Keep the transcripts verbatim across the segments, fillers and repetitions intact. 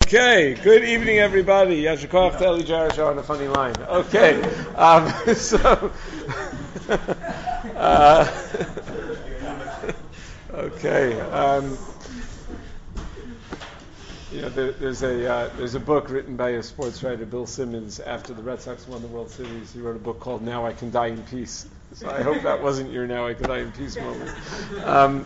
Okay, good evening, everybody. Yashikov to Eli Jarish on a funny line. Okay, um, so uh, okay. Um, you know, there, there's a uh, there's a book written by a sports writer, Bill Simmons, after the Red Sox won the World Series. He wrote a book called "Now I Can Die in Peace." So I hope that wasn't your "Now I Can Die in Peace" moment. Um,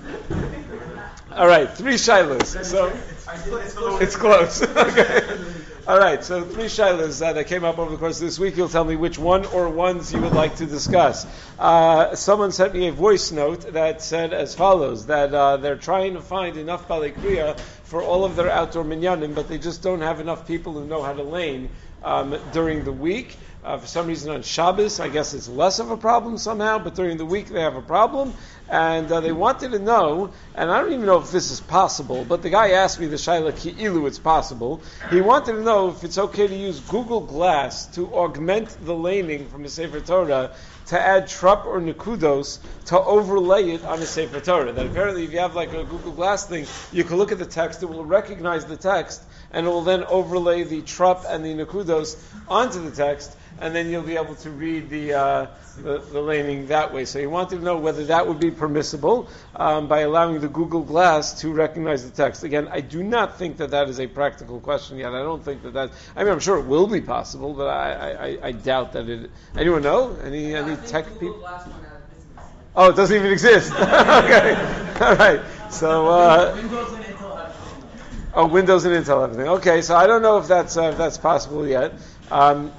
all right, three shilas. So it's close. Okay. All right, so three shilas uh, that came up over the course of this week. You'll tell me which one or ones you would like to discuss. Uh, someone sent me a voice note that said as follows, that uh, they're trying to find enough balei kriya for all of their outdoor minyanim, but they just don't have enough people who know how to lane um, during the week. Uh, for some reason on Shabbos, I guess it's less of a problem somehow, but during the week they have a problem. And uh, they wanted to know, and I don't even know if this is possible, but the guy asked me the Shaila Ki'ilu, it's possible. He wanted to know if it's okay to use Google Glass to augment the laning from a Sefer Torah, to add trup or nekudos, to overlay it on a Sefer Torah. That apparently if you have like a Google Glass thing, you can look at the text, it will recognize the text, and it will then overlay the trup and the nekudos onto the text, and then you'll be able to read the uh, the, the laning that way. So he wanted to know whether that would be permissible um, by allowing the Google Glass to recognize the text. Again, I do not think that that is a practical question yet. I don't think that that. I mean, I'm sure it will be possible, but I, I, I doubt that it. Anyone know? Any any tech people? Oh, it doesn't even exist. Okay, all right. So. Uh, Windows and Intel have oh, Windows and Intel everything. Okay, so I don't know if that's uh, if that's possible yet. Um,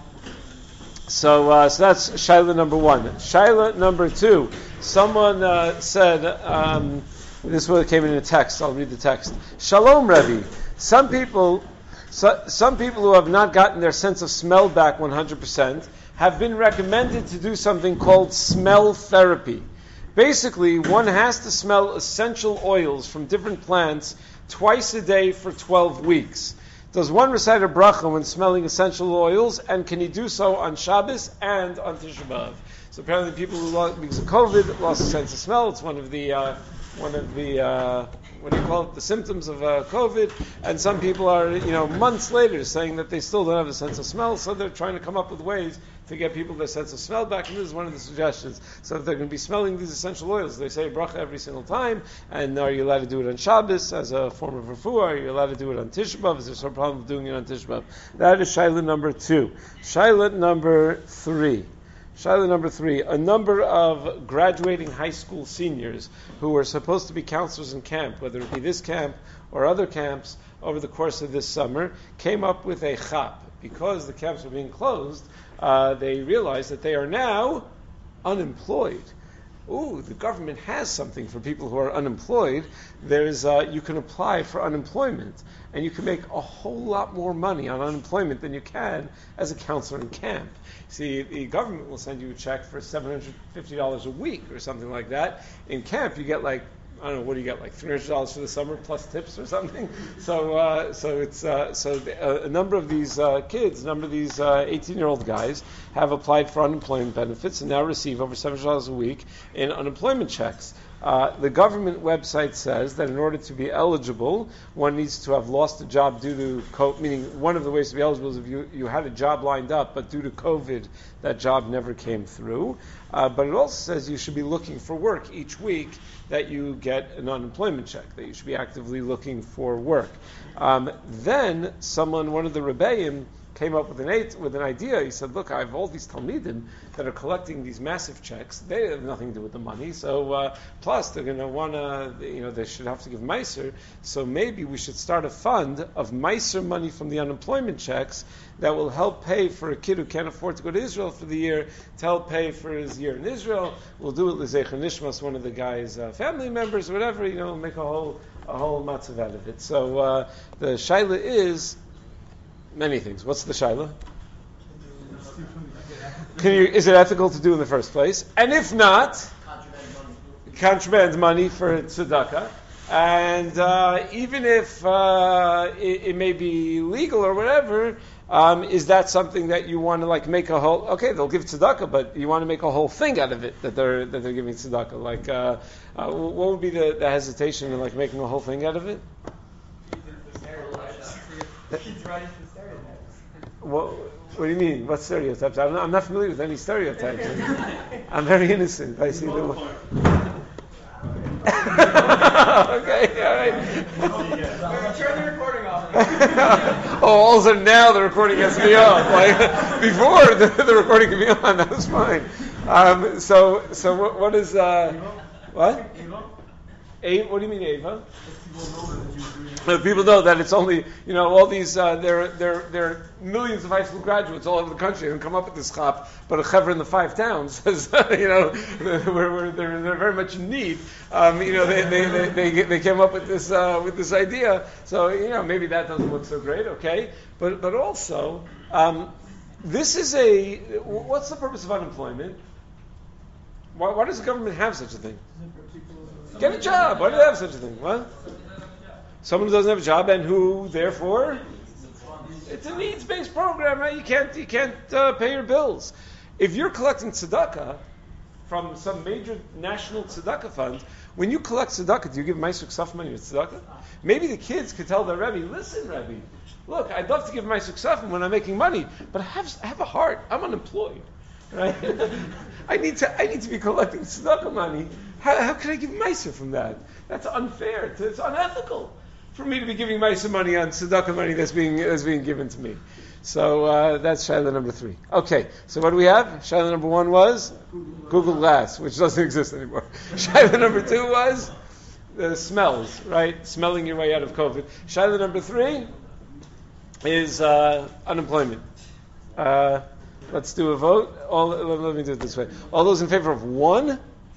So, uh, so that's Shaila number one. Shaila number two. Someone uh, said, um, this one came in a text. I'll read the text. Shalom, Rebbe. Some people, so, some people who have not gotten their sense of smell back one hundred percent have been recommended to do something called smell therapy. Basically, one has to smell essential oils from different plants twice a day for twelve weeks. Does one recite a bracha when smelling essential oils, and can he do so on Shabbos and on Tisha B'Av? So apparently, people who lost because of COVID lost a sense of smell. It's one of the uh, one of the uh, what do you call it? The symptoms of uh, COVID. And some people are, you know, months later saying that they still don't have a sense of smell. So they're trying to come up with ways to get people their sense of smell back. And this is one of the suggestions. So if they're going to be smelling these essential oils, they say bracha every single time. And are you allowed to do it on Shabbos as a form of refuah? Are you allowed to do it on Tisha B'Av? Is there some problem with doing it on Tisha B'Av? That is Shaila number two. Shaila number three. Shaila number three. A number of graduating high school seniors who were supposed to be counselors in camp, whether it be this camp or other camps over the course of this summer, came up with a chap. Because the camps were being closed, uh, they realized that they are now unemployed. Ooh, the government has something for people who are unemployed. There's uh, you can apply for unemployment, and you can make a whole lot more money on unemployment than you can as a counselor in camp. See, the government will send you a check for seven hundred fifty dollars a week or something like that. In camp, you get like, I don't know, what do you get, like three hundred dollars for the summer plus tips or something? So uh, so it's uh, so the, uh, a number of these uh, kids, a number of these uh, eighteen-year-old guys have applied for unemployment benefits and now receive over seven hundred dollars a week in unemployment checks. Uh, the government website says that in order to be eligible, one needs to have lost a job due to COVID, meaning one of the ways to be eligible is if you, you had a job lined up, but due to COVID, that job never came through. Uh, but it also says you should be looking for work each week that you get an unemployment check, that you should be actively looking for work. Um, then someone, one of the Rebbeim, came up with an eight, with an idea. He said, look, I have all these Talmidim that are collecting these massive checks. They have nothing to do with the money. So, uh, plus they're going to want to, you know, they should have to give Meiser. So maybe we should start a fund of Meiser money from the unemployment checks that will help pay for a kid who can't afford to go to Israel for the year, to help pay for his year in Israel. We'll do it l'zecher nishmas, one of the guy's uh, family members, or whatever, you know, make a whole, a whole matzav out of it. So, uh, the shaila is, many things. What's the shaila? Can you, is it ethical to do in the first place? And if not, contraband money for tzedakah. And uh, even if uh, it, it may be legal or whatever, um, is that something that you want to like make a whole? Okay, they'll give tzedakah, but you want to make a whole thing out of it that they're that they're giving tzedakah. Like, uh, uh, what would be the, the hesitation in like making a whole thing out of it? She's right for stereotypes. What, what do you mean? What stereotypes? I'm not, I'm not familiar with any stereotypes. I'm very innocent. I see the. Okay, all right. Turn the recording off. Oh, all of a sudden now the recording has to be off. Like before, the, the recording can be on. That was fine. Um, so, so what, what is uh, what? Ava? What do you mean, Ava? Uh, people know that it's only, you know, all these, uh, there, there, there are millions of high school graduates all over the country who come up with this chap, but a chevra in the five towns says, you know, we're, we're, they're, they're very much in need. Um, you know, they, they, they, they, they came up with this, uh, with this idea. So, you know, maybe that doesn't look so great, okay? But, but also, um, this is a, what's the purpose of unemployment? Why, why does the government have such a thing? Get a job. Why do they have such a thing? What? Someone who doesn't have a job and who, therefore, it's a needs-based program, right? You can't, you can't uh, pay your bills. If you're collecting tzedakah from some major national tzedakah fund, when you collect tzedakah, do you give Meiser Ksaf money with tzedakah? Maybe the kids could tell their Rebbe, listen, Rebbe, look, I'd love to give Meiser Ksaf when I'm making money, but I have, I have a heart. I'm unemployed, right? I need to, I need to be collecting tzedakah money. How, how can I give Meiser from that? That's unfair. It's, it's unethical for me to be giving Meiser money on tzedakah money that's being that's being given to me. So uh, that's Shaila number three. Okay, so what do we have? Shaila number one was Google Glass, which doesn't exist anymore. Shaila number two was the smells, right? Smelling your way out of COVID. Shaila number three is uh, unemployment. Uh, let's do a vote. All, let me do it this way. All those in favor of one?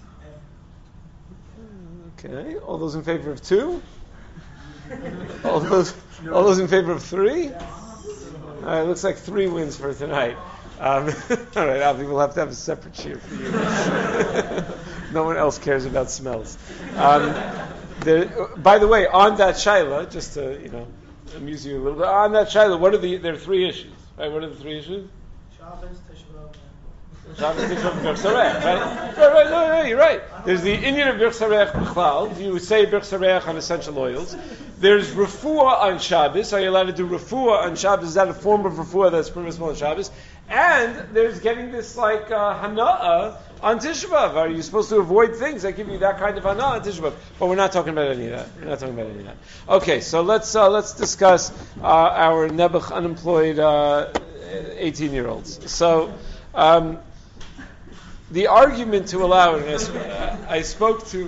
Okay. All those in favor of two? All those, all those in favor of three? All right, looks like three wins for tonight. Um, all right, Avi, we'll have to have a separate cheer for you. No one else cares about smells. Um, there, by the way, on that shaila, just to you know amuse you a little bit, on that shaila, what are the? There are three issues. Right? What are the three issues? Shabbos, Tisha B'Av. Shabbos, Tisha B'Av, Birch Sarech, right? Right, right, no, no, you're right. There's the Inyan of Birch Sarech B'chlal. You say Birch Sarech on essential oils. There's refuah on Shabbos. Are you allowed to do refuah on Shabbos? Is that a form of refuah that's permissible on Shabbos? And there's getting this like uh, hana'ah on Tisha B'Av. Are you supposed to avoid things that give you that kind of hana'ah on Tisha B'Av? But we're not talking about any of that. We're not talking about any of that. Okay, so let's uh, let's discuss uh, our Nebuch unemployed uh, eighteen-year-olds. So. Um, The argument to allow it, I spoke to.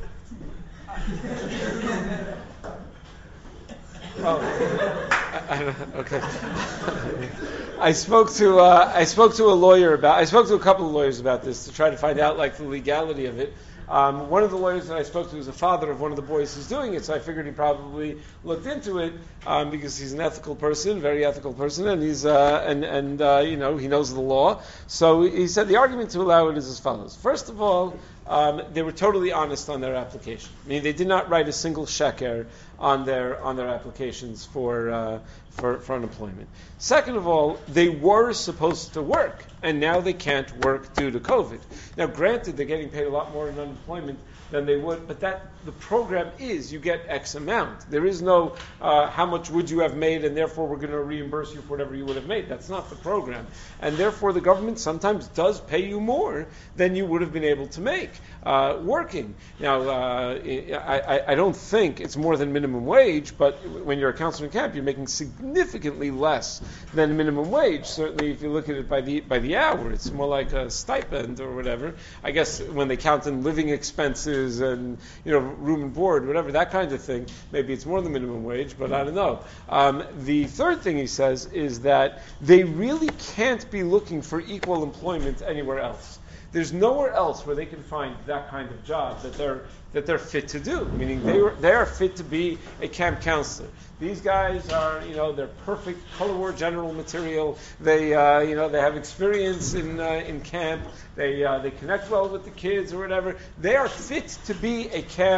Oh, I, I don't, okay. I spoke to uh, I spoke to a lawyer about. I spoke to a couple of lawyers about this to try to find out like the legality of it. Um, one of the lawyers that I spoke to was a father of one of the boys who's doing it, so I figured he probably looked into it um, because he's an ethical person, very ethical person, and he's uh, and and uh, you know he knows the law. So he said the argument to allow it is as follows. First of all, um, they were totally honest on their application. I mean, they did not write a single sheker on their on their applications for uh, for for unemployment. Second of all, they were supposed to work, and now they can't work due to COVID. Now, granted, they're getting paid a lot more in unemployment than they would, but that the program is you get X amount. There is no uh, how much would you have made, and therefore we're going to reimburse you for whatever you would have made. That's not the program, and therefore the government sometimes does pay you more than you would have been able to make uh, working. Now, uh, I, I, I don't think it's more than minimum wage, but when you're a counselor in camp, you're making significantly less than minimum wage. Certainly, if you look at it by the by the hour, it's more like a stipend or whatever. I guess when they count in living expenses and you know room and board, whatever that kind of thing, maybe it's more than minimum wage, but I don't know. Um, the third thing he says is that they really can't be looking for equal employment anywhere else. There's nowhere else where they can find that kind of job that they're that they're fit to do. Meaning they were, they are fit to be a camp counselor. These guys are, you know, they're perfect color war general material. They, uh, you know, they have experience in uh, in camp. They uh, they connect well with the kids or whatever. They are fit to be a camp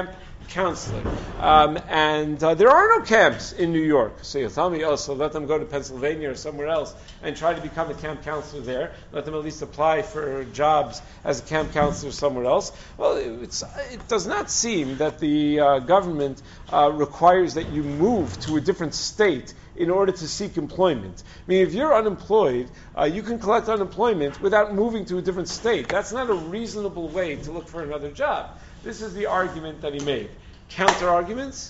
counselor. Um, and uh, there are no camps in New York. So you tell me, oh, so let them go to Pennsylvania or somewhere else and try to become a camp counselor there. Let them at least apply for jobs as a camp counselor somewhere else. Well, it's, it does not seem that the uh, government uh, requires that you move to a different state in order to seek employment. I mean, if you're unemployed, uh, you can collect unemployment without moving to a different state. That's not a reasonable way to look for another job. This is the argument that he made. Counter arguments?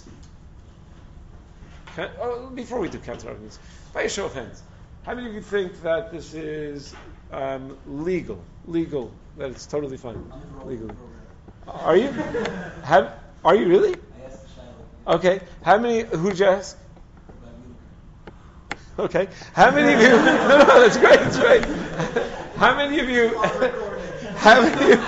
Can, oh, before we do counter arguments, by a show of hands, how many of you think that this is um, legal? Legal, that it's totally fine. Legal. Are you? Have, are you really? Okay. How many? Who'd you ask? Okay. How many of you? No, no, that's great. That's great. How many of you? How many? Of,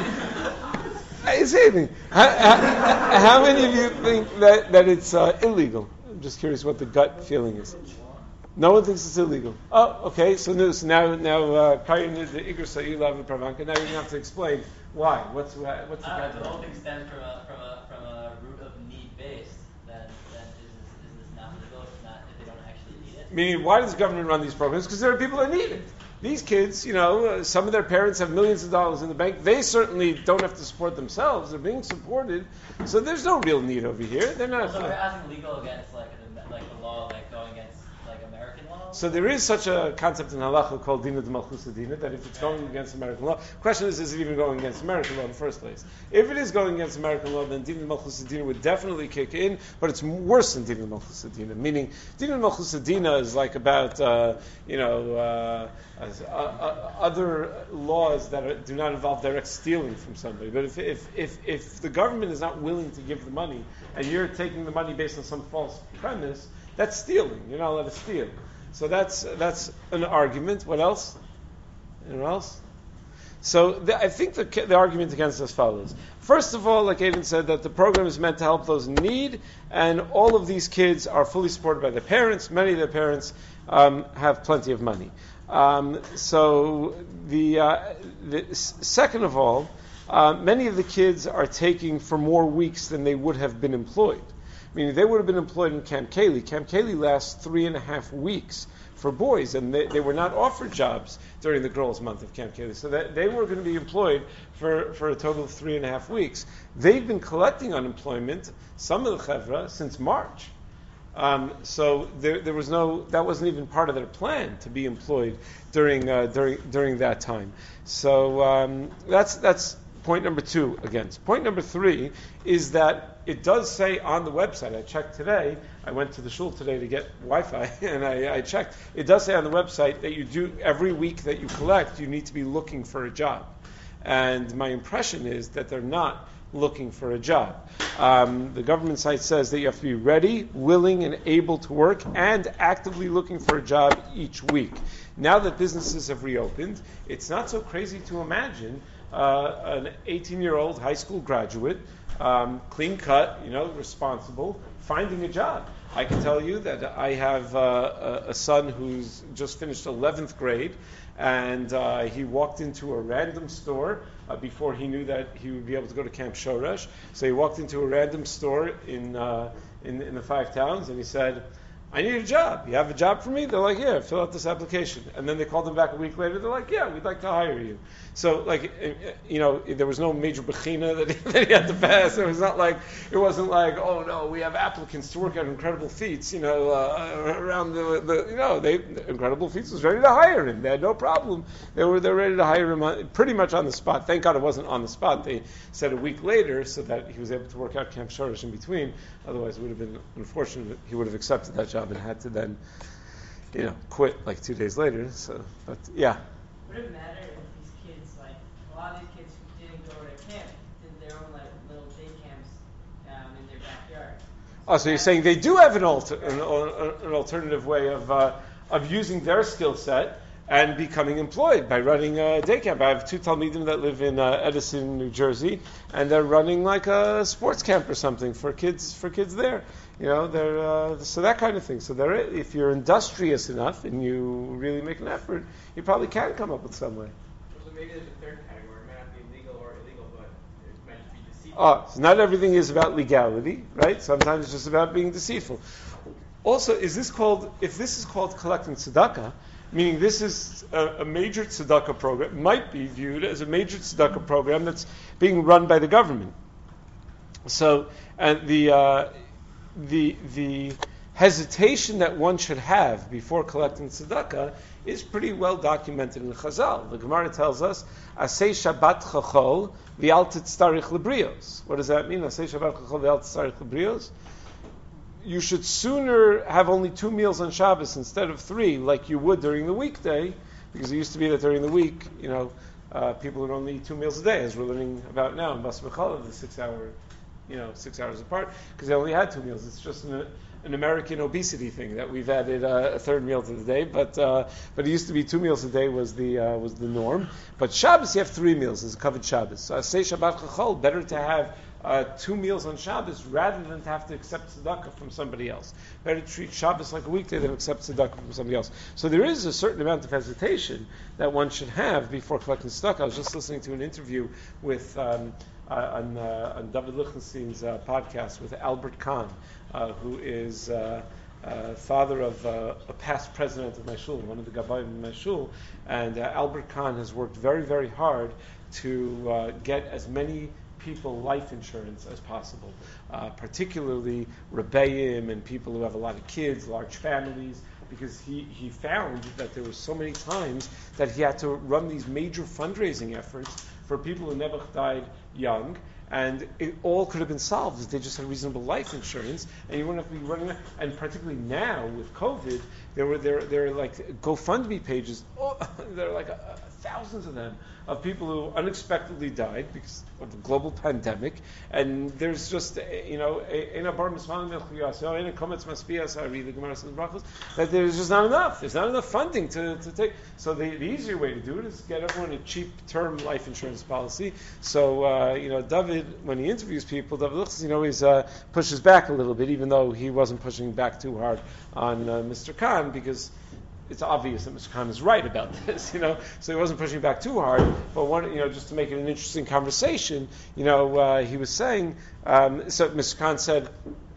I didn't say anything. How, how, how many of you think that that it's uh, illegal? I'm just curious what the gut feeling is. No one thinks it's illegal. Oh, okay. So, no, so now, now, uh, Karin, the Igor Sa'ilav and Pravanka. Now you're going to have to explain why. What's what's the uh, the whole thing stems from a from a from a root of need based. That that is is this not legal if not if they don't actually need it. Meaning, why does the government run these programs? Because there are people that need it. These kids, you know, uh, some of their parents have millions of dollars in the bank. They certainly don't have to support themselves. They're being supported. So there's no real need over here. They're not. So we're asking legal against like the, like the law, like going against like American law. So there is such a concept in halacha called dina de malchus dina, that if it's going against American law, the question is, is it even going against American law in the first place? If it is going against American law, then dina de malchus dina would definitely kick in, but it's worse than dina de malchus dina. Meaning, dina de malchus dina is like about, uh, you know, uh, as, uh, uh, other laws that are, do not involve direct stealing from somebody. But if, if if if the government is not willing to give the money, and you're taking the money based on some false premise, that's stealing. You're not allowed to steal. So that's that's an argument. What else? Anyone else? So the, I think the, the argument against us follows. First of all, like Aiden said, that the program is meant to help those in need, and all of these kids are fully supported by their parents. Many of their parents um, have plenty of money. Um, so the, uh, the second of all, uh, many of the kids are taking for more weeks than they would have been employed. Meaning they would have been employed in Camp Kaylee. Camp Kaylee lasts three and a half weeks for boys, and they, they were not offered jobs during the girls' month of Camp Kaylee. So that they were going to be employed for, for a total of three and a half weeks. They've been collecting unemployment, some of the chevra, since March. Um, so there, there was no, that wasn't even part of their plan to be employed during uh, during during that time. So um, that's that's point number two against. Point number three is that it does say on the website, I checked today, I went to the shul today to get Wi-Fi, and I, I checked, it does say on the website that you do, every week that you collect, you need to be looking for a job. And my impression is that they're not looking for a job. Um, the government site says that you have to be ready, willing, and able to work, and actively looking for a job each week. Now that businesses have reopened, it's not so crazy to imagine uh, an eighteen-year-old high school graduate, um, clean cut, you know, responsible, finding a job. I can tell you that I have uh, a, a son who's just finished eleventh grade, and uh, he walked into a random store uh, before he knew that he would be able to go to Camp Shoresh. So he walked into a random store in, uh, in in the Five Towns, and he said, I need a job. You have a job for me? They're like, yeah, fill out this application. And then they called him back a week later. They're like, yeah, we'd like to hire you. So, like, you know, there was no major bechina that he, that he had to pass. It was not like, it wasn't like, oh no, we have applicants to work at Incredible Feats, you know, uh, around the, the, you know, they, Incredible Feats was ready to hire him. They had no problem. They were, they were ready to hire him on, pretty much on the spot. Thank God it wasn't on the spot. They said a week later so that he was able to work out Camp Shoresh in between. Otherwise, it would have been unfortunate. He would have accepted that job and had to then, you know, quit like two days later. So, but yeah. Would it matter if these kids, like a lot of these kids who didn't go to camp, did their own like little day camps um, in their backyard? Oh, so you're saying they do have an, alter, an, an alternative way of uh, of using their skill set and becoming employed by running a day camp. I have two Talmidim that live in uh, Edison, New Jersey, and they're running like a sports camp or something for kids for kids there. You know, they're uh, so that kind of thing. So there, if you're industrious enough and you really make an effort, you probably can come up with some way. So maybe there's a third category. It may not be legal or illegal, but it might be deceitful. Oh, so not everything is about legality, right? Sometimes it's just about being deceitful. Also, is this called, if this is called collecting tzedakah, meaning this is a, a major tzedakah program, might be viewed as a major tzedakah program that's being run by the government. So, and the uh, the the hesitation that one should have before collecting tzedakah is pretty well documented in the Chazal. The Gemara tells us, "Asay Shabbat chachol v'al titztarich lebrios." What does that mean? Asay Shabbat chachol v'al titztarich lebrios. You should sooner have only two meals on Shabbos instead of three, like you would during the weekday, because it used to be that during the week, you know, uh, people would only eat two meals a day, as we're learning about now in Bas B'Chala, the six-hour, you know, six hours apart, because they only had two meals. It's just an, an American obesity thing that we've added uh, a third meal to the day, but uh, but it used to be two meals a day was the uh, was the norm. But Shabbos you have three meals. It's a covered Shabbos. So I say Shabbat Chachol, better to have Uh, two meals on Shabbos rather than to have to accept tzedakah from somebody else. Better to treat Shabbos like a weekday than accept tzedakah from somebody else. So there is a certain amount of hesitation that one should have before collecting tzedakah. I was just listening to an interview with um, uh, on, uh, on David Lichtenstein's uh, podcast with Albert Kahn, uh, who is uh, uh, father of uh, a past president of my shul, one of the Gabayim in my shul, and uh, Albert Kahn has worked very, very hard to uh, get as many people life insurance as possible, uh, particularly rebbeim and people who have a lot of kids, large families, because he, he found that there were so many times that he had to run these major fundraising efforts for people who never died young, and it all could have been solved if they just had reasonable life insurance, and you wouldn't have to be running. And particularly now with COVID, there were there there are like GoFundMe pages. Oh, there are like a, a, thousands of them of people who unexpectedly died because of the global pandemic, and there's just you know in a bar mitzvah in a comments maspias I read the Gemara says brachos that there's just not enough. There's not enough funding to, to take. So the, the easier way to do it is get everyone a cheap term life insurance policy. So uh, you know David, when he interviews people, David Lichtenstein always uh, pushes back a little bit, even though he wasn't pushing back too hard on uh, Mister Kahn, because it's obvious that Mister Kahn is right about this, you know. So he wasn't pushing back too hard. But one, you know, just to make it an interesting conversation, you know, uh, he was saying. Um, so Mister Kahn said,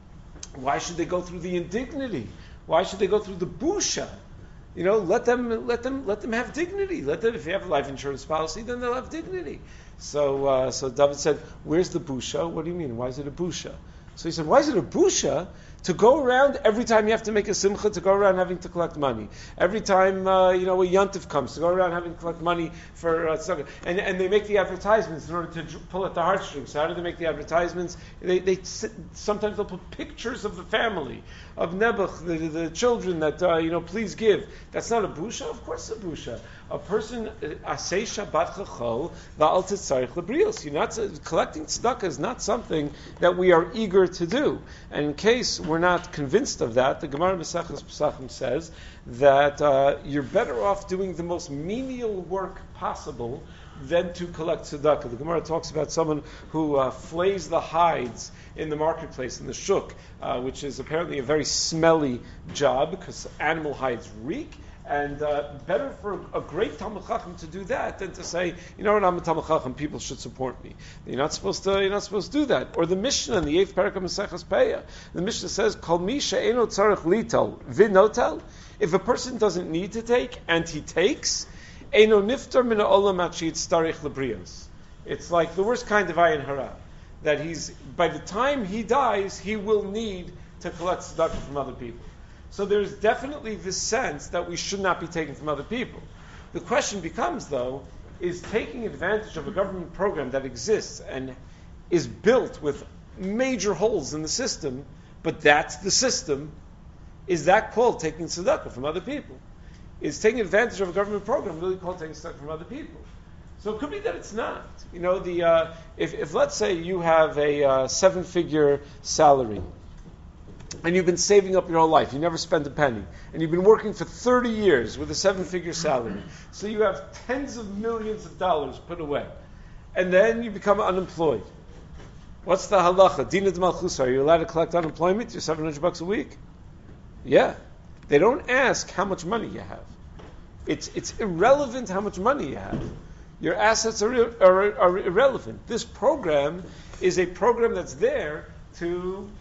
"Why should they go through the indignity? Why should they go through the busha? You know, let them, let them, let them have dignity. Let them, if they have a life insurance policy, then they'll have dignity." So, uh, so David said, "Where's the busha? What do you mean? Why is it a busha?" So he said, "Why is it a busha to go around every time you have to make a simcha, to go around having to collect money? Every time, uh, you know, a yontif comes, to go around having to collect money for uh, tzedakah." And, and they make the advertisements in order to dr- pull at the heartstrings. So how do they make the advertisements? They, they sit, sometimes they'll put pictures of the family, of Nebuch, the, the children that, uh, you know, please give. That's not a busha? Of course it's a busha. A person, asay Shabbat chachol, va'al titzarich lebrios. You're not, collecting tzedakah is not something that we are eager to do. And in case we're not convinced of that, the Gemara Maseches Pesachim says that uh, you're better off doing the most menial work possible than to collect tzedakah. The Gemara talks about someone who uh, flays the hides in the marketplace, in the shuk, uh, which is apparently a very smelly job because animal hides reek. And uh, better for a great Talmud Chacham to do that than to say, you know what, I'm a Talmud Chacham, people should support me. You're not supposed to. You're not supposed to do that. Or the Mishnah in the eighth parak of Maseches Peah, the Mishnah says, "Kol mi she'eno tzarich litel v'notel." If a person doesn't need to take and he takes, eno niftar min ha'olam achid starich lebrios. It's like the worst kind of ayin hara, that he's by the time he dies, he will need to collect tzedakah from other people. So there's definitely this sense that we should not be taking from other people. The question becomes, though, is taking advantage of a government program that exists and is built with major holes in the system, but that's the system, is that called taking tzedakah from other people? Is taking advantage of a government program really called taking tzedakah from other people? So it could be that it's not. You know, the uh, if, if let's say you have a uh, seven-figure salary, and you've been saving up your whole life, you never spent a penny, and you've been working for thirty years with a seven-figure salary, so you have tens of millions of dollars put away, and then you become unemployed. What's the halacha? Dina de Malchus, are you allowed to collect unemployment? You're seven hundred bucks a week? Yeah. They don't ask how much money you have. It's it's irrelevant how much money you have. your assets are, are, are irrelevant. This program is a program that's there to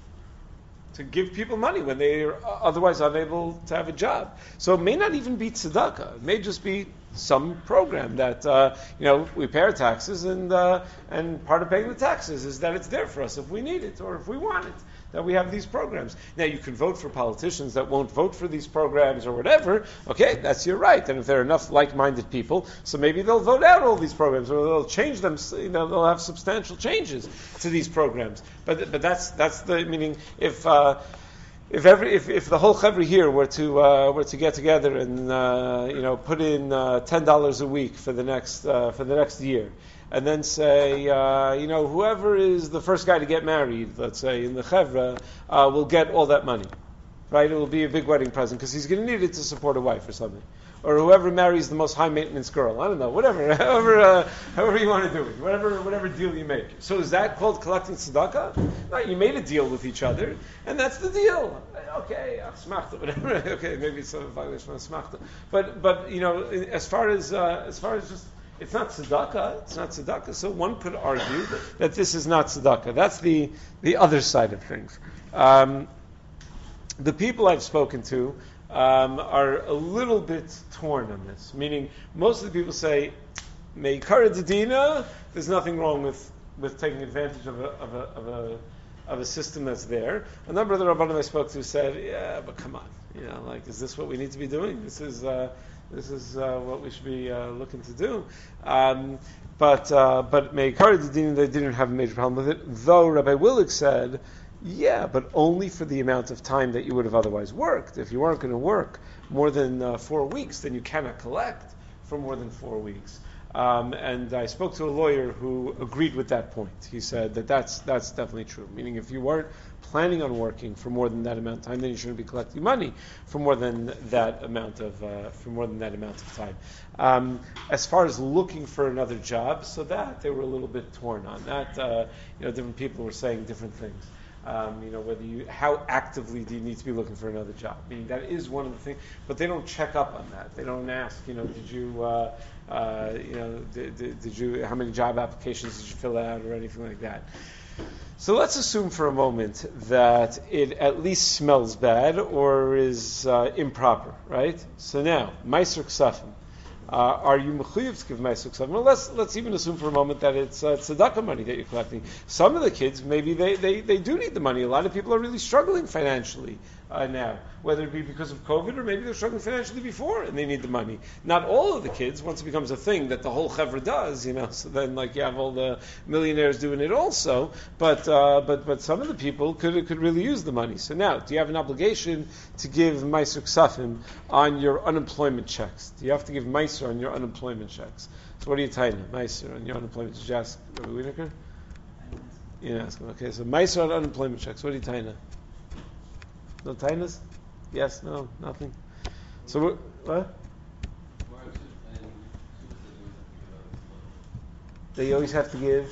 to give people money when they are otherwise unable to have a job. So it may not even be tzedakah. It may just be some program that uh, you know we pay our taxes, and uh, and part of paying the taxes is that it's there for us if we need it or if we want it. That we have these programs. Now you can vote for politicians that won't vote for these programs or whatever. Okay, that's your right. And if there are enough like-minded people, so maybe they'll vote out all these programs, or they'll change them. You know, they'll have substantial changes to these programs. But but that's that's the meaning. If uh, if every if, if the whole chevra here were to uh, were to get together and uh, you know put in uh, ten dollars a week for the next uh, for the next year. And then say, uh, you know, whoever is the first guy to get married, let's say, in the chevra, uh, will get all that money, right? It will be a big wedding present because he's going to need it to support a wife or something. Or whoever marries the most high maintenance girl, I don't know, whatever, however, uh, however you want to do it, whatever, whatever deal you make. So is that called collecting tzedakah? No, you made a deal with each other, and that's the deal. Okay, smachta, whatever. Okay, maybe it's a violation of smachta, but but you know, as far as uh, as far as just. It's not tzedakah. It's not tzedakah. So one could argue that this is not tzedakah. That's the, the other side of things. Um, the people I've spoken to um, are a little bit torn on this. Meaning, most of the people say, "Meikara dedina." There's nothing wrong with, with taking advantage of a of a of a of a system that's there. A number of the rabbanim I spoke to said, "Yeah, but come on, you know, like, is this what we need to be doing? This is." Uh, This is uh, what we should be uh, looking to do. Um, but uh, but Meikara dedina, they didn't have a major problem with it. Though Rabbi Willig said, yeah, but only for the amount of time that you would have otherwise worked. If you weren't going to work more than uh, four weeks, then you cannot collect for more than four weeks. Um, and I spoke to a lawyer who agreed with that point. He said that that's that's definitely true. Meaning, if you weren't planning on working for more than that amount of time, then you shouldn't be collecting money for more than that amount of uh, for more than that amount of time. Um, as far as looking for another job, so that they were a little bit torn on that. Uh, you know, different people were saying different things. Um, you know, whether you, how actively do you need to be looking for another job? Meaning that is one of the things, but they don't check up on that. They don't ask, you know, did you, uh, uh, you know, did, did, did you, how many job applications did you fill out or anything like that? So let's assume for a moment that it at least smells bad or is uh, improper, right? So now, Meiser Ksafim. Uh, are you mechuyev to give Meiser Ksafim? Well, let's let's even assume for a moment that it's uh, tzedakah money that you're collecting. Some of the kids, maybe they, they, they do need the money. A lot of people are really struggling financially uh, now, whether it be because of COVID or maybe they're struggling financially before and they need the money. Not all of the kids, once it becomes a thing that the whole chevra does, you know, so then like you have all the millionaires doing it also, but uh, but but some of the people could could really use the money. So now, do you have an obligation to give Meiser Ksafim on your unemployment checks? Do you have to give Meiser on your unemployment checks? So what are you tying up? Meiser on your unemployment checks? Did you ask Rabbi Wienerker? You didn't ask him. Okay, so Meiser on unemployment checks. What are you tying up? No tightness? Yes, no, nothing. So what? what? They always have to give.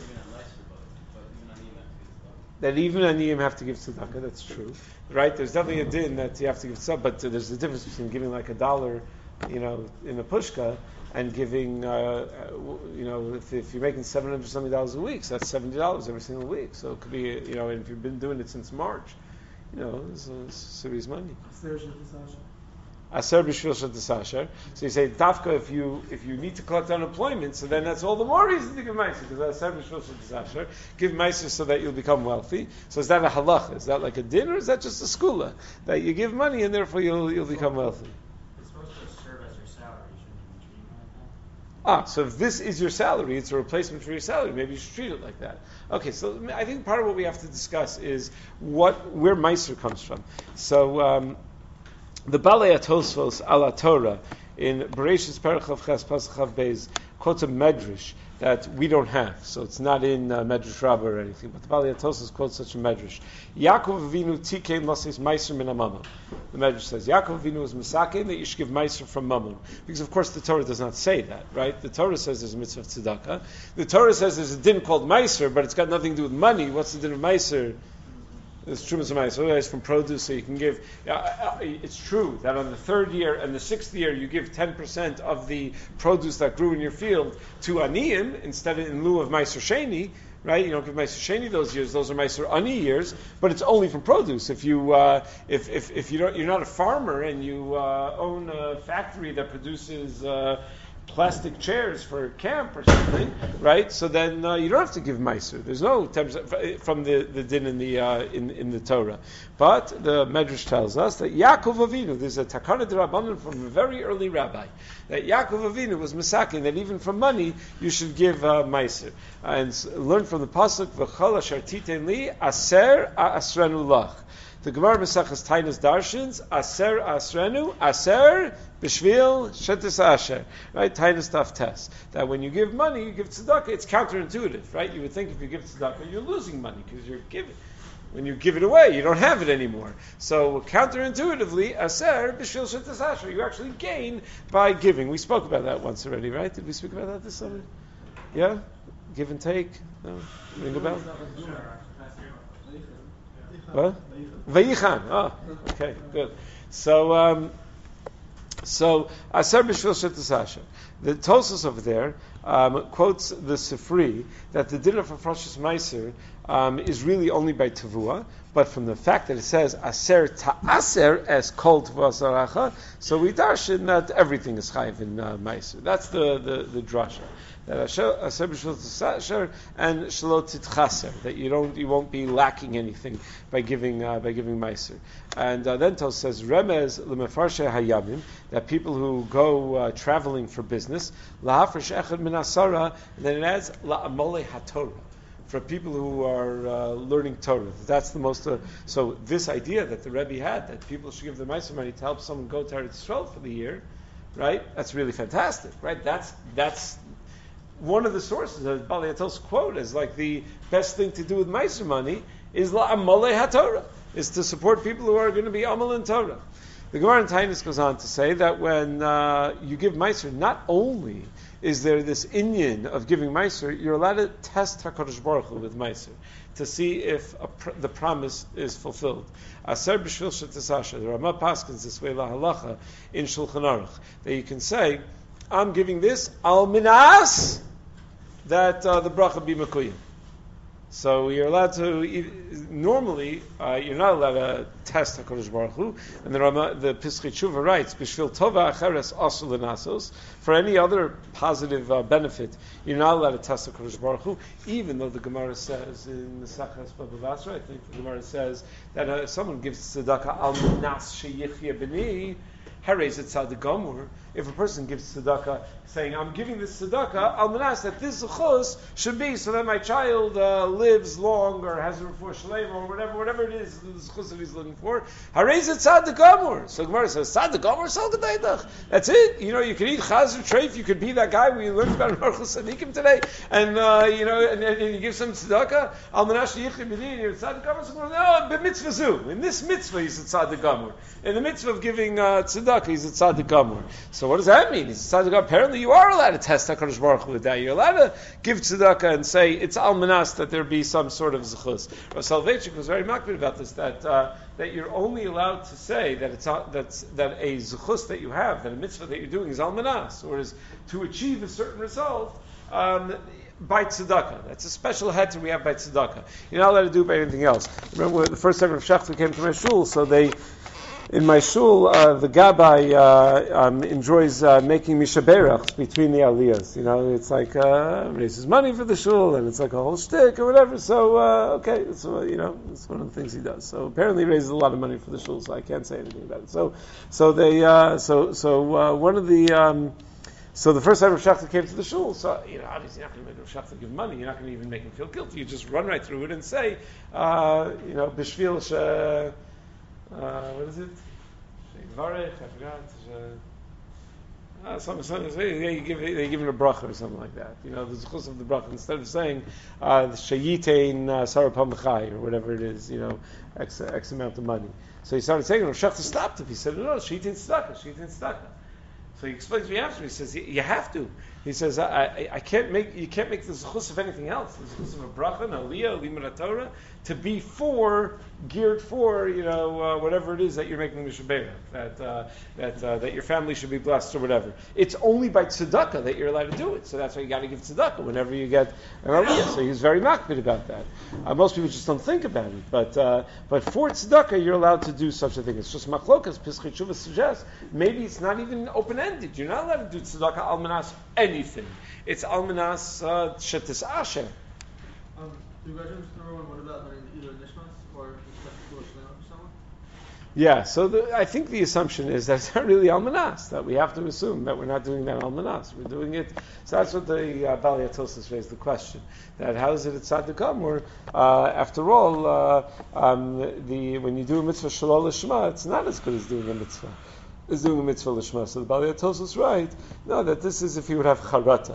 That even aniyim have to give tzedakah. That's true, right? There's definitely a din that you have to give tzedakah, but there's a difference between giving like a dollar, you know, in a pushka, and giving, uh, you know, if, if you're making seven hundred something dollars a week, so that's seventy dollars every single week. So it could be, you know, and if you've been doing it since March. You know, it's, it's serious money. Aser b'shvil shetisasher. So you say dafka if you if you need to collect unemployment, so then that's all the more reason to give meiser because aser b'shvil shetisasher. Give meiser so that you'll become wealthy. So is that a halacha? Is that like a din or is that just a skula that you give money and therefore you'll you'll become wealthy? It's supposed to serve as your salary. Shouldn't you treat it like that? Ah, so if this is your salary, it's a replacement for your salary. Maybe you should treat it like that. Okay, so I think part of what we have to discuss is what where Meiser comes from. So um, the Balei Atosfos ala Torah in Bereshis Perach Ches Pasach Beis quotes a medrash that we don't have, so it's not in uh, Medrash Rabbah or anything. But the Balei Atosfos quotes such a medrash. Yaakov Avinu tikein masis Meiser min Mammon. The medrash says Yaakov Avinu was misakein that you should give Meiser from Mammon, because of course the Torah does not say that, right? The Torah says there's a mitzvah of tzedakah. The Torah says there's a din called Meiser, but it's got nothing to do with money. What's the din of Meiser? It's true, so it's from produce, so you can give. Uh, it's true that on the third year and the sixth year you give ten percent of the produce that grew in your field to aniyim instead of in lieu of meiser sheni, right? You don't give meiser sheni those years; those are meiser ani years. But it's only from produce. If you uh, if, if if you don't, you're not a farmer and you uh, own a factory that produces. Uh, plastic chairs for camp or something, right? So then uh, you don't have to give meiser. There's no ten percent from the, the din in the uh, in in the Torah. But the Medrash tells us that Yaakov Avinu, there's a takana d'Rabbanan from a very early rabbi, that Yaakov Avinu was misakin that even from money you should give uh, meiser. And learn from the pasuk v'chol asher titen li aser asrenu lach. The Gemara Mesachas Tainas Darshins, Aser Asrenu, Aser B'Shvil Shetis Asher. Right? Tainas Taf Tes. That when you give money, you give tzedakah, it's counterintuitive, right? You would think if you give tzedakah, you're losing money because you're giving. When you give it away, you don't have it anymore. So counterintuitively, Aser B'Shvil Shetis Asher, you actually gain by giving. We spoke about that once already, right? Did we speak about that this summer? Yeah? Give and take? No? Ring a bell? What? Vayichan. Oh, okay, good. So, um, so Aser B'Shvil Shetis Asher. The Tosfos over there um, quotes the Sifri that the din of Hafrashas Meiser um, is really only by Tavua, but from the fact that it says Aser Ta'aser as Kol Tavua Saracha, so we darshan that everything is chayiv in uh, Meiser. That's the the, the drasha. That Aser B'Shvil Shetis Asher and Shelo Titchaser, that you don't you won't be lacking anything by giving uh, by giving Meiser. And uh, then Tos says Remez L'Mefarshe Hayamim, that people who go uh, traveling for business, Lahafresh Echad Min Asara, and then it adds La'amole HaTorah, for people who are uh, learning Torah. That's the most. Uh, so this idea that the Rebbe had, that people should give the Meiser money to help someone go to Eretz Yisrael for the year, right? That's really fantastic, right? That's that's one of the sources of Baliatel's quote is like the best thing to do with Meiser money is La'amole HaTorah, is to support people who are going to be Amal in Torah. The Gemara in Tainis goes on to say that when uh, you give Meiser, not only is there this inyan of giving Meiser, you're allowed to test HaKadosh Baruch Hu with Meiser to see if a pr- the promise is fulfilled. Aser B'Shvil Shetis Asher, the Ramah paskins this way lahalacha in Shulchan Aruch, that you can say, I'm giving this al minas that uh, the bracha be mekuyim. So you're allowed to, normally, uh, you're not allowed to test HaKadosh Baruch Hu, and the, Rama, the Pischei Tshuva writes, B'shvil tova acheres asul l'nasos, for any other positive uh, benefit, you're not allowed to test HaKadosh Baruch Hu, even though the Gemara says in the Sachas Baba Basra, I think the Gemara says that uh, if someone gives tzedakah al minas sheyichya b'ni, Harez et tzaddik gomur. If a person gives tzedakah, saying, "I'm giving this tzedakah al manas that this zechus should be so that my child uh, lives long or has a refuah shalem or whatever, whatever it is the zechus that he's looking for." Harez et tzaddik gomur. So Gemara says, "Tzaddik gomur sal gedaydach." That's it. You know, you can eat chazer treif. You could be that guy we learned about in Orchos Tzaddikim today, and uh, you know, and, and, and you give some tzedakah al manas yichim b'ni. You're tzaddik gomur. So no, b'mitzvah zu. In this mitzvah, he's a tzaddik gomur. In the mitzvah of giving uh, tzedakah, he's a tzaddik gomur. So what does that mean? He's a tzaddik gomur. Apparently, you are allowed to test HaKadosh Baruch Hu with that. You're allowed to give tzedakah and say it's al manas that there be some sort of zechus. Rav Soloveitchik was very makbid about this. That uh, that you're only allowed to say that it's uh, that's that a zechus that you have, that a mitzvah that you're doing is al manas, or is to achieve a certain result. Um, by tzedakah. That's a special heter we have by tzedakah. You're not allowed to do it by anything else. Remember the first time Rav Schachter came to my shul, so they, in my shul, uh, the gabbai uh, um, enjoys uh, making mishaberachs between the aliyahs. You know, it's like uh, raises money for the shul, and it's like a whole shtick or whatever. So uh, okay, so you know, it's one of the things he does. So apparently, he raises a lot of money for the shul, so I can't say anything about it. So, so they, uh, so so uh, one of the. Um, So the first time Rav Schachter came to the shul, so you know, obviously you're not going to make Rav Schachter give money. You're not going to even make him feel guilty. You just run right through it and say, uh, you know, b'shvil she, uh, what is it? Varech, I forgot. Uh, some, some, they give they give him a bracha or something like that. You know, the zechus of the bracha, instead of saying uh, sheyitein sarapam chai or whatever it is, you know, x x amount of money. So he started saying, Rav Schachter stopped him. He said, no, no, sheyitein tzedakah, sheyitein tzedakah. So he explains to me after. He says, "You have to." He says, "I, I, I can't make you can't make the zechus of anything else. The zechus of a bracha, an aliyah, a limud Torah, to be for geared for, you know, uh, whatever it is that you're making Mishabera, that uh, that uh, that your family should be blessed or whatever. It's only by tzedakah that you're allowed to do it. So that's why you got to give tzedakah whenever you get an aliyah. So he's very makpid about that. Uh, most people just don't think about it, but uh, but for tzedakah you're allowed to do such a thing. It's just machlokas. Pischei Teshuva suggests maybe it's not even open ended. You're not allowed to do tzedakah almanas anything. It's almanas uh, shetis asher. Um, do you guys understand what about learning either nishmas or for someone? Yeah, so the, I think the assumption is that it's not really almanas, that we have to assume that we're not doing that almanas. We're doing it. So that's what the uh, Bali Atosis raised the question, that how is it at Tzad Gamur? Uh, after all, uh, um, the when you do a mitzvah shalol lishma, it's not as good as doing a mitzvah. As doing a mitzvah lishma. So the Bali Atosis is right. No, that this is if you would have charata.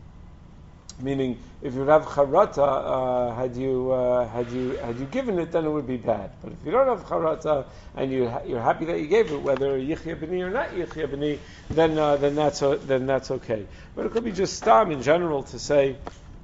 Meaning, if you would have charata, uh, had you uh, had you had you given it, then it would be bad. But if you don't have charata and you ha- you're happy that you gave it, whether yichya b'ni or not yichya b'ni, then uh, then that's o- then that's okay. But it could be just stam in general to say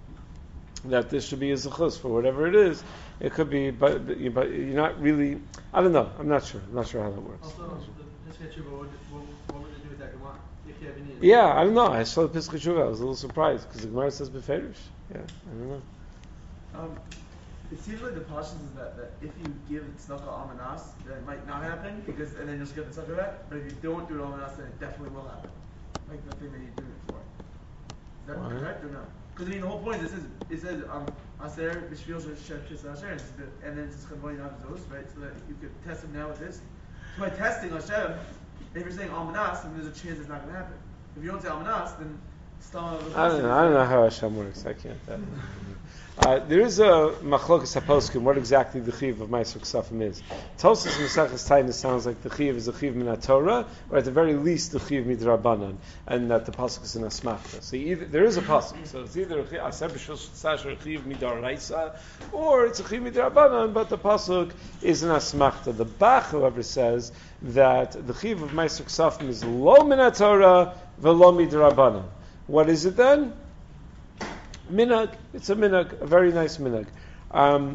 that this should be a zechus for whatever it is. It could be, but but you're not really. I don't know. I'm not sure. I'm not sure how that works. Also, the Pischei Teshuva, what, what, what would they do with that Gemara? Yeah, I don't know. I saw the Pischei Teshuva. I was a little surprised because the Gemara says beferish. Yeah, I don't know. Um, it seems like the pashas is that, that if you give tzedakah almanas, then it might not happen because and then you'll just get the tzedakah back. But if you don't do it almanas, then it definitely will happen. Like the thing that you're doing it for. Is that Why? correct or no? Because I mean the whole point is this is it says um aser b'shvil shel kis asher and then it's chavoyin avzos, right? So that you could test them now with this. So by testing Hashem, if you're saying almanas, then there's a chance it's not going to happen. If you don't say almanas, then I don't know. I don't know how Hashem works. I can't. That. Uh, there is a machlokas haposkim. What exactly the chiv of Ma'aser Ksafim is? Tosas Maseches Tainus sounds like the chiv is a chiv min Torah, or at the very least the chiv midrabanan, and that the pasuk is in asmachta. So either, there is a pasuk. So it's either a aser b'shul sasher chiv midaraisa, or it's a chiv midrabanan, but the pasuk is in asmachta. The Bach, however, says that the chiv of Ma'aser Ksafim is lo min Torah v'lo midrabanan. What is it then? Minhag. It's a minhag, a very nice minhag. Um,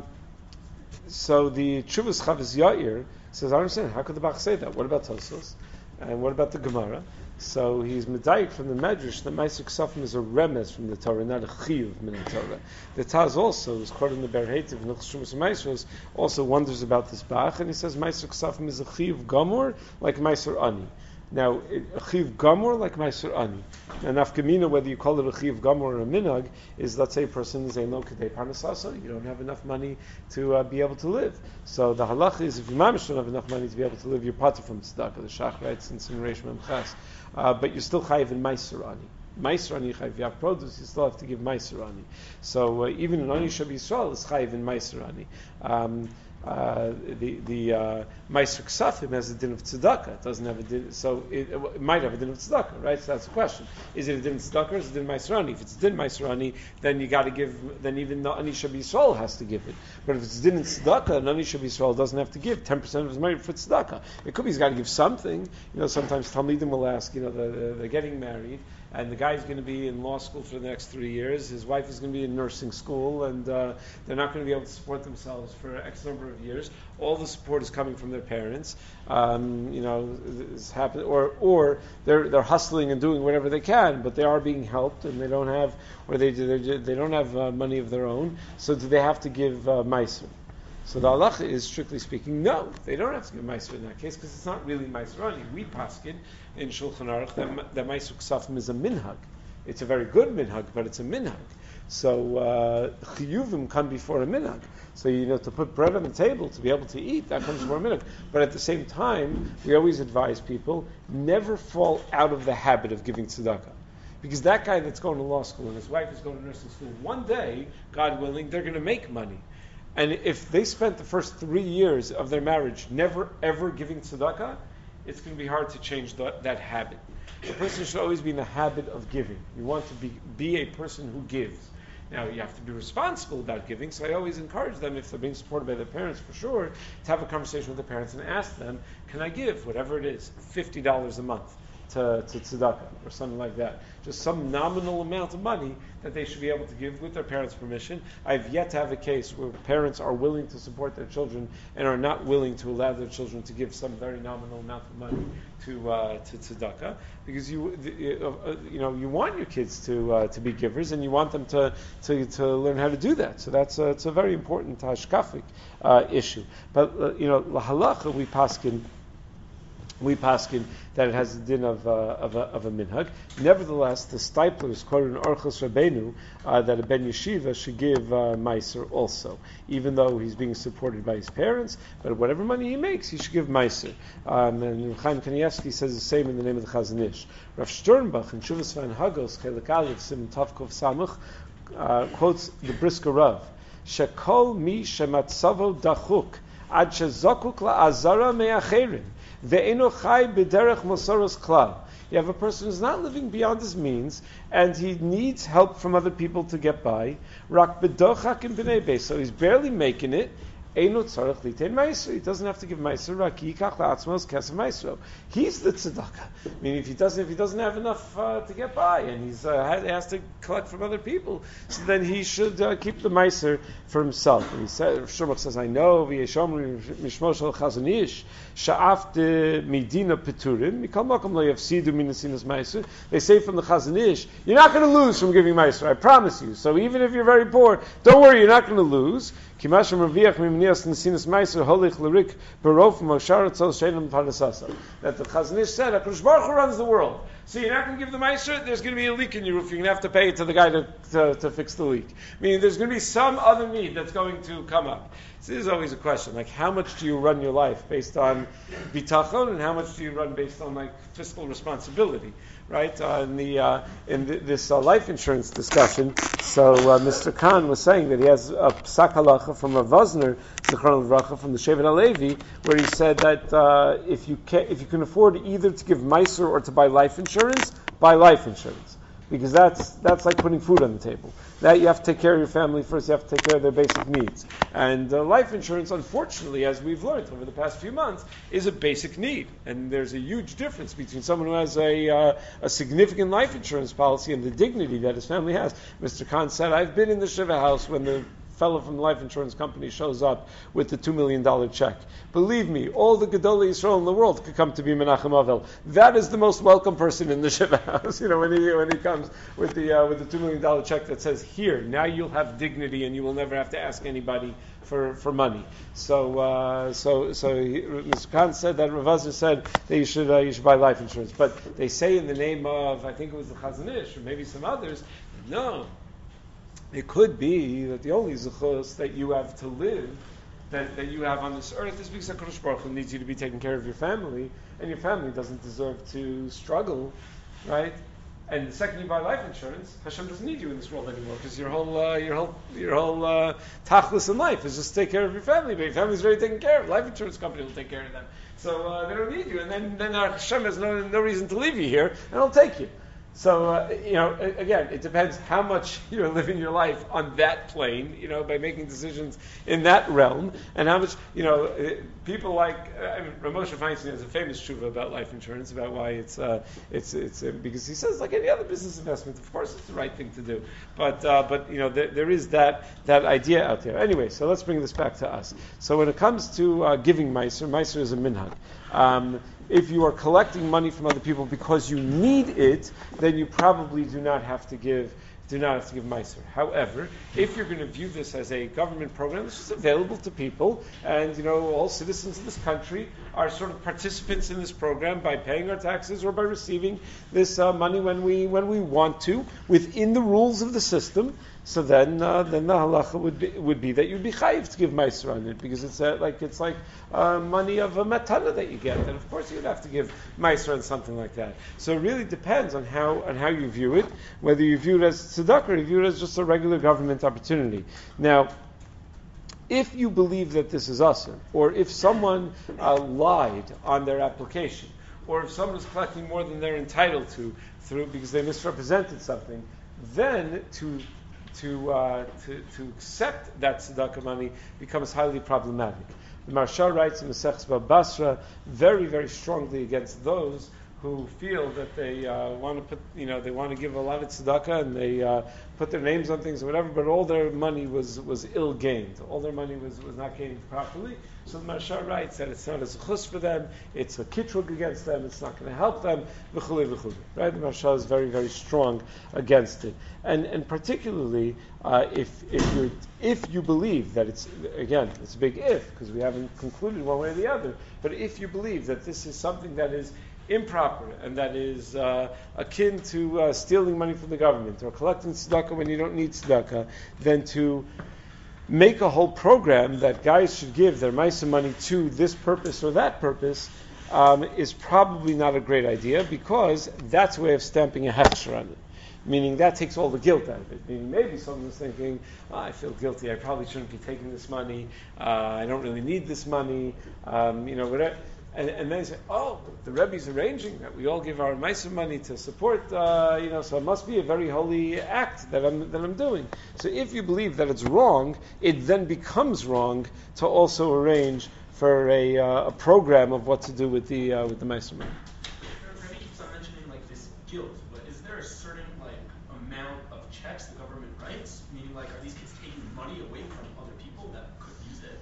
so the Chuvas Chavos Yair says, I understand, how could the Bach say that? What about Tosfos? And what about the Gemara? So he's medayik from the Medrash that Ma'aser Ksafim is a remez from the Torah, not a chiyuv min the Torah. The Taz also, who's quoted in the Ber Hetiv, and Shumas Ma'aser, also wonders about this Bach, and he says Ma'aser Ksafim is a chiyuv gamur like Ma'aser Ani. Now, a chiv gamur like Ma'aser Ani. And nafkamina, whether you call it a chiv gamur or a minhag, is let's say a person is a no kedei parnasasa, you don't have enough money to uh, be able to live. So the halach is if you mamish don't have enough money to be able to live, you're pater from tzedakah. The Shach writes in Simon Memchas, uh, but you're still chayiv in Ma'aser Ani. Ma'aser Ani chayiv. If you have produce, you still have to give Ma'aser Ani. So uh, even an Ani Shab Yisrael is chayiv in Ma'aser Ani. Um, Uh, the the uh, Ma'aser Ksafim has a din of tzedakah. It doesn't have a din, so it, it might have a din of tzedakah, right? So that's the question: is it a din of tzedakah or is it a din of Ma'aser Ani? If it's a din of Ma'aser Ani, then you got to give. Then even the Ani Shab Yisrael has to give it. But if it's a din of tzedakah, an Ani Shab Yisrael doesn't have to give ten percent of his money for tzedakah. It could be he's got to give something. You know, sometimes Talmidim will ask. You know, they're, they're getting married, and the guy's going to be in law school for the next three years. His wife is going to be in nursing school, and uh, they're not going to be able to support themselves for X number of years. All the support is coming from their parents. Um, you know, it's happen- or or they're they're hustling and doing whatever they can, but they are being helped, and they don't have, or they they don't have uh, money of their own. So do they have to give uh, ma'aser? So the halacha is, strictly speaking, no, they don't have to give ma'aser in that case because it's not really ma'aser ani. We paskin in Shulchan Aruch that, that Ma'aser Ksafim is a minhag. It's a very good minhag, but it's a minhag. So uh, chiyuvim come before a minhag. So you know, to put bread on the table to be able to eat, that comes before a minhag. But at the same time, we always advise people never fall out of the habit of giving tzedakah. Because that guy that's going to law school and his wife is going to nursing school, one day, God willing, they're going to make money. And if they spent the first three years of their marriage never ever giving tzedakah, it's going to be hard to change the, that habit. A person should always be in the habit of giving. You want to be, be a person who gives. Now, you have to be responsible about giving, so I always encourage them, if they're being supported by their parents for sure, to have a conversation with their parents and ask them, can I give, whatever it is, fifty dollars a month? to, to tzedakah or something like that. Just some nominal amount of money that they should be able to give with their parents' permission. I've yet to have a case where parents are willing to support their children and are not willing to allow their children to give some very nominal amount of money to uh, to tzedakah, because you uh, uh, you know you want your kids to uh, to be givers, and you want them to to, to learn how to do that. So that's a, it's a very important hashkafic uh, issue. But uh, you know, lahalacha we paskin. We paskin that it has the din of, uh, of, a, of a minhag. Nevertheless, the Stiplers quoted in Orchos Rabbeinu uh, that a ben yeshiva should give uh, meiser also, even though he's being supported by his parents. But whatever money he makes, he should give meiser. Um, and Chaim Kanievsky says the same in the name of the Chazon Ish. Rav Sternbach in Shuvas Van Hagos Chelik Aleph Simon Tavkov Samuch uh, quotes the Brisker Rav: Shekol mi shematzavo dachuk ad shezokuk la'azara me'acherim. You have a person who's not living beyond his means, and he needs help from other people to get by. So he's barely making it. He doesn't have to give meiser. He's the tzedakah. I mean, if he doesn't, if he doesn't have enough uh, to get by, and he's uh, has to collect from other people, so then he should uh, keep the meiser for himself. And he said, Shmuel says, "I know v'yeshomri mishmosh al Chazon Ish sha'af medina peturim mikol makom lo yafsidu minasinas meiser." They say from the Chazon Ish, you're not going to lose from giving meiser. I promise you. So even if you're very poor, don't worry, you're not going to lose. That the Chazon Ish said, HaKadosh Baruch Hu runs the world. So you're not going to give the meiser, there's going to be a leak in your roof, you're going to have to pay it to the guy to, to, to fix the leak. Meaning there's going to be some other need that's going to come up. So this is always a question, like how much do you run your life based on bitachon, and how much do you run based on like fiscal responsibility? Right, uh, in the uh, in th- this uh, life insurance discussion, so uh, Mister Khan was saying that he has a psak halacha from a Vosner, Zichron Livracha, from the Shevet HaLevi, where he said that uh, if you can, if you can afford either to give meiser or to buy life insurance, buy life insurance, because that's that's like putting food on the table. That you have to take care of your family first. You have to take care of their basic needs. And uh, life insurance, unfortunately, as we've learned over the past few months, is a basic need. And there's a huge difference between someone who has a uh, a significant life insurance policy and the dignity that his family has. Mister Khan said, "I've been in the Shiva house when the fellow from the life insurance company shows up with the two million dollars check. Believe me, all the Gedolei Yisrael in the world could come to be Menachem Avel. That is the most welcome person in the Shiva house. You know, when he when he comes with the uh, with the two million dollars check that says, here, now you'll have dignity and you will never have to ask anybody for, for money." So uh, so so he, Mister Khan said that Rav Azar said that you should uh, you should buy life insurance. But they say in the name of, I think it was the Chazon Ish or maybe some others, no. It could be that the only zechus that you have to live, that, that you have on this earth, is because HaKadosh Baruch Hu needs you to be taking care of your family, and your family doesn't deserve to struggle, right? And the second you buy life insurance, Hashem doesn't need you in this world anymore, because your whole uh, your whole your whole uh, tachlis in life is just take care of your family. But your family's already taken care of. Life insurance company will take care of them, so uh, they don't need you. And then then Hashem has no no reason to leave you here, and He'll take you. So, uh, you know, again, it depends how much you're living your life on that plane, you know, by making decisions in that realm, and how much, you know, people like, I mean, Ramosha Feinstein has a famous tshuva about life insurance, about why it's, uh, it's, it's, uh, because he says, like any other business investment, of course it's the right thing to do. But, uh, but you know, there, there is that, that idea out there. Anyway, so let's bring this back to us. So when it comes to uh, giving meiser, meiser is a minhag. Um, If you are collecting money from other people because you need it, then you probably do not have to give do not have to give meiser. However, if you're going to view this as a government program, this is available to people, and you know all citizens of this country are sort of participants in this program by paying our taxes or by receiving this uh, money when we when we want to within the rules of the system. So then, uh, then the halacha would be would be that you'd be chayiv to give meiser on it, because it's uh, like it's like uh, money of a matana that you get, and of course you'd have to give meiser on something like that. So it really depends on how on how you view it, whether you view it as tzedakah or you view it as just a regular government opportunity. Now, if you believe that this is asur, or if someone uh, lied on their application, or if someone is collecting more than they're entitled to through because they misrepresented something, then to To, uh, to to accept that tzedakah money becomes highly problematic. The Maharsha writes in Maseches Baba Basra very, very strongly against those who feel that they uh, want to put, you know, they want to give a lot of tzedakah and they uh, put their names on things or whatever, but all their money was, was ill gained. All their money was, was not gained properly. So the Maharsha writes that it's not a zechus for them, it's a kitrug against them, it's not going to help them, v'chuli v'chuli. Right? The Maharsha is very, very strong against it. And and particularly uh, if if you if you believe that it's, again, it's a big if, because we haven't concluded one way or the other, but if you believe that this is something that is improper and that is uh, akin to uh, stealing money from the government or collecting tzedakah when you don't need tzedakah, then to make a whole program that guys should give their maisa money to this purpose or that purpose um, is probably not a great idea, because that's a way of stamping a hechsher on it. Meaning that takes all the guilt out of it. Meaning maybe someone's thinking, oh, I feel guilty, I probably shouldn't be taking this money, uh, I don't really need this money, um, you know, whatever. And, and then they say, oh, the Rebbe's arranging that we all give our Maisa money to support, uh, you know, so it must be a very holy act that I'm that I'm doing. So if you believe that it's wrong, it then becomes wrong to also arrange for a, uh, a program of what to do with the uh, with the Maisa money. Rebbe keeps on mentioning like this guilt, but is there a certain like amount of checks the government writes? Meaning, like, are these kids taking money away from other people that could use it?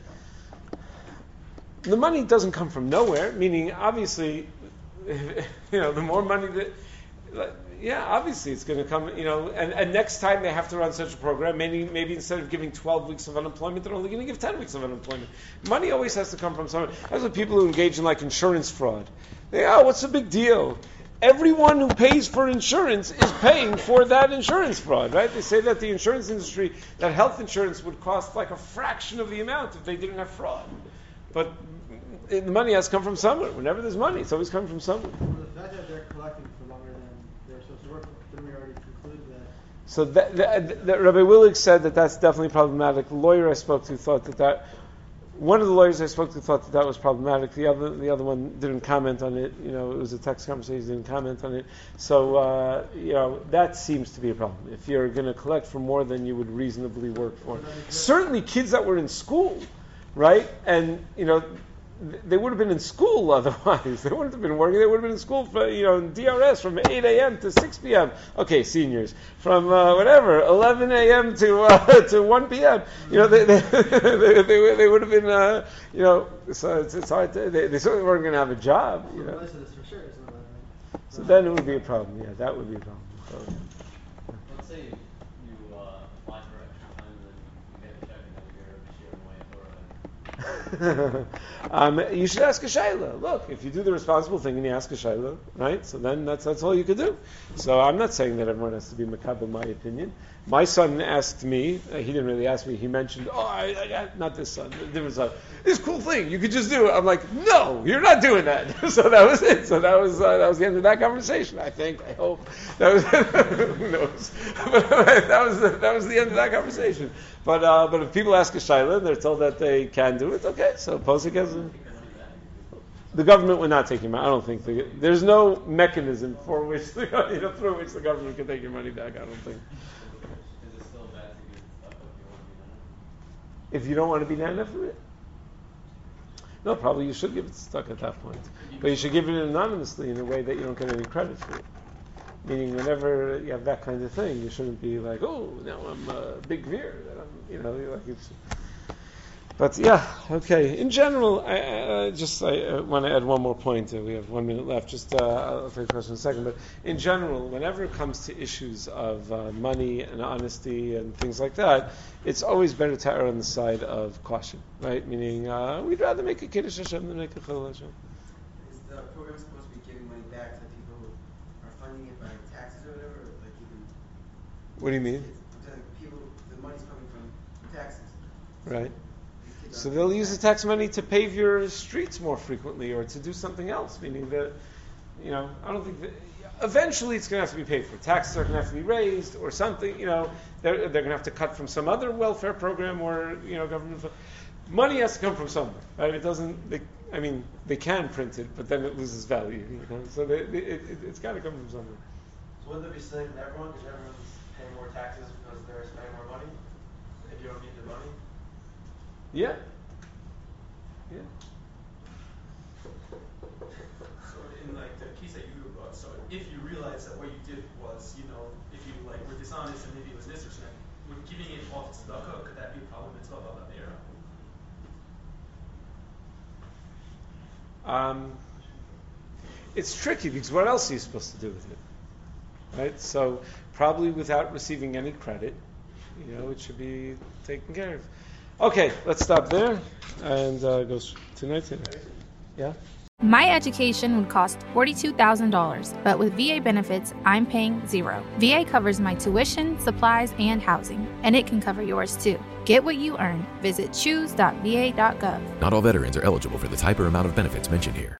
The money doesn't come from nowhere, meaning obviously, you know, the more money that, yeah, obviously it's going to come, you know, and, and next time they have to run such a program, maybe, maybe instead of giving twelve weeks of unemployment, they're only going to give ten weeks of unemployment. Money always has to come from somewhere. That's what people who engage in like insurance fraud. They, oh, what's the big deal? Everyone who pays for insurance is paying for that insurance fraud, right? They say that the insurance industry, that health insurance would cost like a fraction of the amount if they didn't have fraud. But the money has to come from somewhere. Whenever there's money, it's always coming from somewhere. Well, the fact that they're collecting for longer than they're supposed to work for, didn't we already conclude that? So that, that, that Rabbi Willig said that that's definitely problematic. The lawyer I spoke to thought that that, one of the lawyers I spoke to thought that that was problematic. The other, the other one didn't comment on it. You know, it was a text conversation, didn't comment on it. So, uh, you know, that seems to be a problem. If you're going to collect for more than you would reasonably work for. Certainly kids that were in school, right? And, you know, they would have been in school otherwise. They wouldn't have been working. They would have been in school for, you know, in D R S from eight a.m. to six p.m. Okay, seniors. From uh, whatever, eleven a.m. to uh, to one p.m. You know, they they, they, they, they would have been, uh, you know, so it's, it's hard to, they, they certainly weren't going to have a job, you know. So then it would be a problem. Yeah, that would be a problem. So, Let's say you uh, apply for extra time and then you get a check and then you're sharing away for it. um, you should ask a shayla. Look, if you do the responsible thing and you ask a shayla, right? So then that's that's all you could do. So I'm not saying that everyone has to be makabel my opinion. My son asked me. Uh, he didn't really ask me. He mentioned, oh, I, I, not this son, a different son. This cool thing, you could just do it. I'm like, no, you're not doing that. So that was it. So that was uh, that was the end of that conversation. I think. I hope. That was who knows. But that was that was the end of that conversation. But uh, but if people ask a shayla and they're told that they can do it, okay. So posik has a, the government would not take your money. I don't think the, there's no mechanism for which the, you know, through which the government can take your money back. I don't think. Is it still bad to give stuff If you don't want to be nana for it, no, probably you should give it stuck at that point. But you should give it anonymously in a way that you don't get any credit for it. Meaning, whenever you have that kind of thing, you shouldn't be like, "Oh, now I'm a big veer." That I'm, you know, like it's. But yeah, okay. In general, I uh, just I uh, want to add one more point. Uh, we have one minute left. Just uh, I'll take a question in a second. But in general, whenever it comes to issues of uh, money and honesty and things like that, it's always better to err on the side of caution, right? Meaning, uh, we'd rather make a kiddush Hashem than make a chilul Hashem. Is the program supposed to be giving money back to people who are funding it by taxes or whatever? Or like even What do you mean? I'm saying people, the money's coming from taxes. Right. So they'll use the tax money to pave your streets more frequently or to do something else, meaning that, you know, I don't think that, eventually it's going to have to be paid for. Taxes are going to have to be raised or something, you know, they're, they're going to have to cut from some other welfare program or, you know, government. Money has to come from somewhere, right? It doesn't, they, I mean, they can print it, but then it loses value, you know, so they, they, it, it, it's got to come from somewhere. So wouldn't there be something for everyone because everyone's paying more taxes because they're spending more money? If you don't need the money? Yeah. Yeah. So in like the case that you So if you realize that what you did was, you know, if you like were dishonest and maybe it was this or something, would giving it all to tzedakah, could that be a problem as well about the era? Um, it's tricky because what else are you supposed to do with it, right? So probably without receiving any credit, you know, it should be taken care of. Okay, let's stop there and uh, go tonight. Yeah. My education would cost forty-two thousand dollars, but with V A benefits, I'm paying zero. V A covers my tuition, supplies, and housing, and it can cover yours too. Get what you earn. Visit choose dot v a dot gov. Not all veterans are eligible for the type or amount of benefits mentioned here.